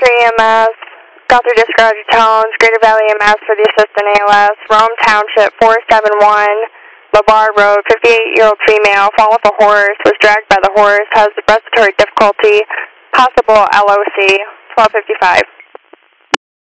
Factory EMS, Guthrie Discharge Tones, Greater Valley EMS for the assistant ALS, Rome Township 471, LeVar Road, 58-year-old female, fall off a horse, was dragged by the horse, has respiratory difficulty, possible LOC, 1255.